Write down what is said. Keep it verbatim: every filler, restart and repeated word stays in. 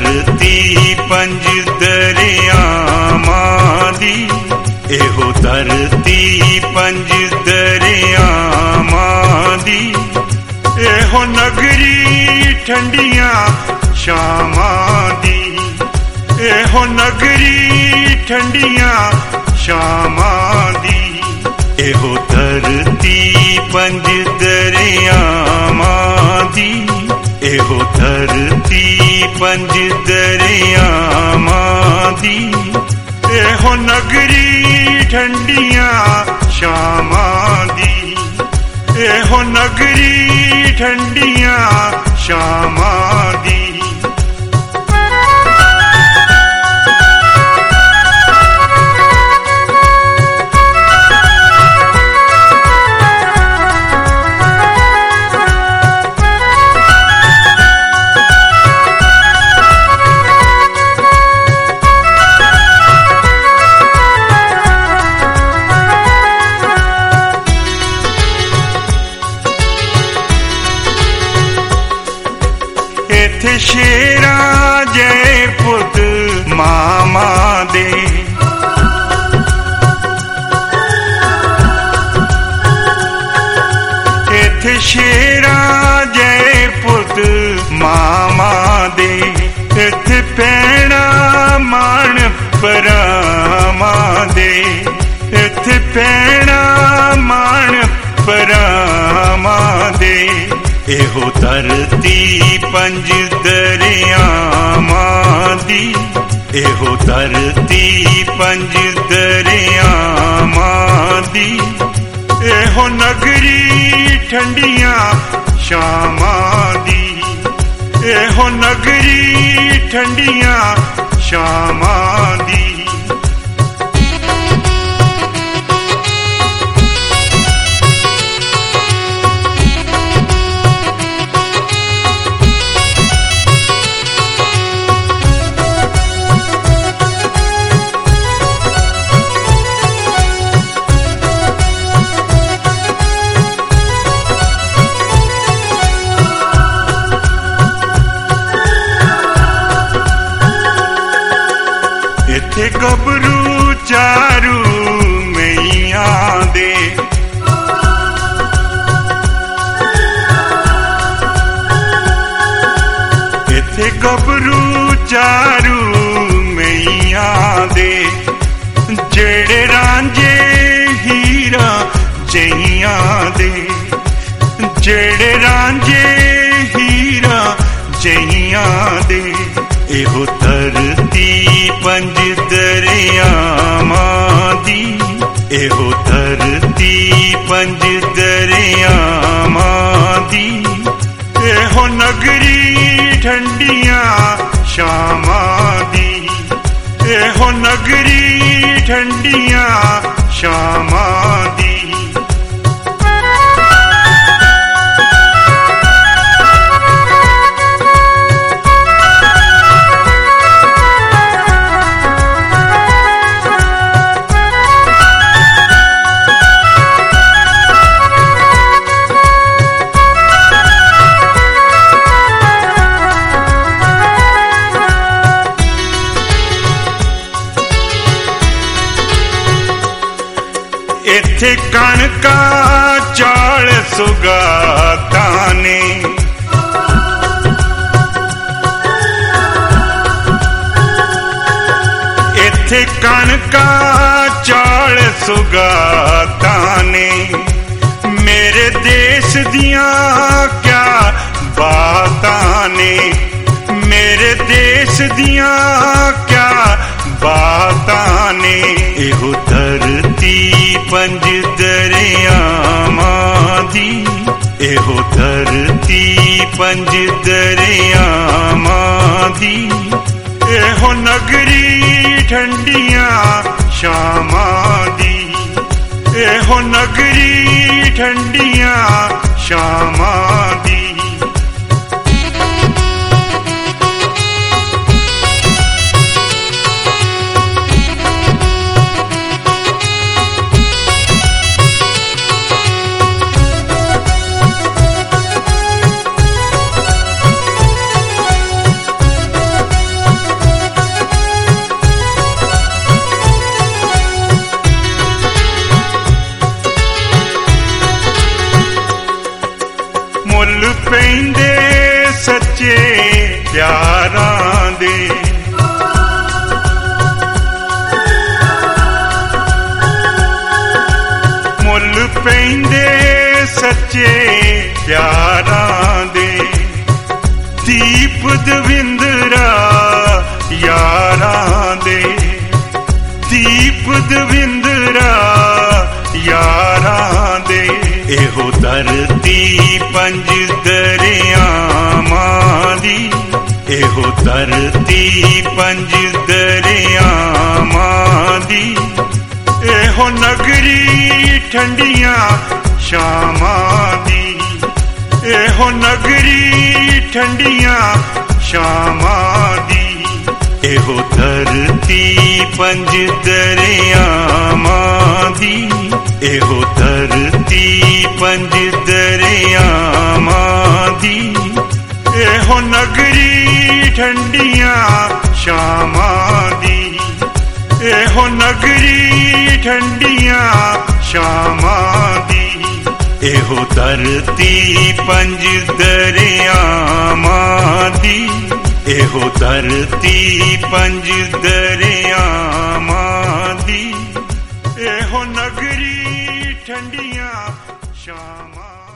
धरती पंज दरियावां दी, एहो धरती पंज दरियावां दी, एहो नगरी ठंडियां शामां दी, एहो नगरी ठंडियां शामां दी, एहो धरती पंज दरियावां दी, एहो धरती पंज दरियावां दी, एहो नगरी ठंडियां शामां दी, एहो नगरी ठंडियां शामां दी। इत्थे शेरां जय पुत मामा दे, इत्थे शेरां जय पुत मामा दे, इत्थे पैणा मान परावां दे, इत्थे पैणा मान परावां दे, एहो धरती पंज दरियावां दी, एहो धरती पंज दरियावां दी, एहो नगरी ठंडियां शामां दी, एहो नगरी ठंडियां शामां दी। इत्थे गबरू चारू मैयां दे, इत्थे गबरू चारू मैयां दे, जेड़े रांझे हीरा जइयां दे, जेड़े रांझे हीरा जइयां दे, एहो धरती पंज दरियावां दी, एहो धरती पंज दरियावां दी, एहो नगरी ठंडियां शामां दी, एहो नगरी ठंडियां शामां दी। इत्थे कणका चाल सुगातां ने, इत्थे कणका चाल सुगातां ने, मेरे देश दियां क्या बातां ने, मेरे देश दियां क्या बातां ने, एहो धरती पंज दरियावां दी, एहो धरती पंज दरियावां दी, एहो नगरी ठंडियां शामां दी, एहो नगरी ठंडियां शामां दी। सच्चे प्यारां दे दीप दविंदरा यारां दे दीप दविंदरा यारां दे एहो धरती पंज दरियावां दी एहो धरती पंज दरियावां दी एहो नगरी ठंडियां शामां दी एहो नगरी ठंडियां शामां दी एहो धरती पंज दरियावां दी एहो धरती पंज दरियावां दी एहो नगरी ठंडियां शामां दी एहो नगरी ठंडियां शामां दी एहो धरती पंज दरियावां दी एहो धरती पंज दरियावां दी एहो नगरी ठंडियां शामां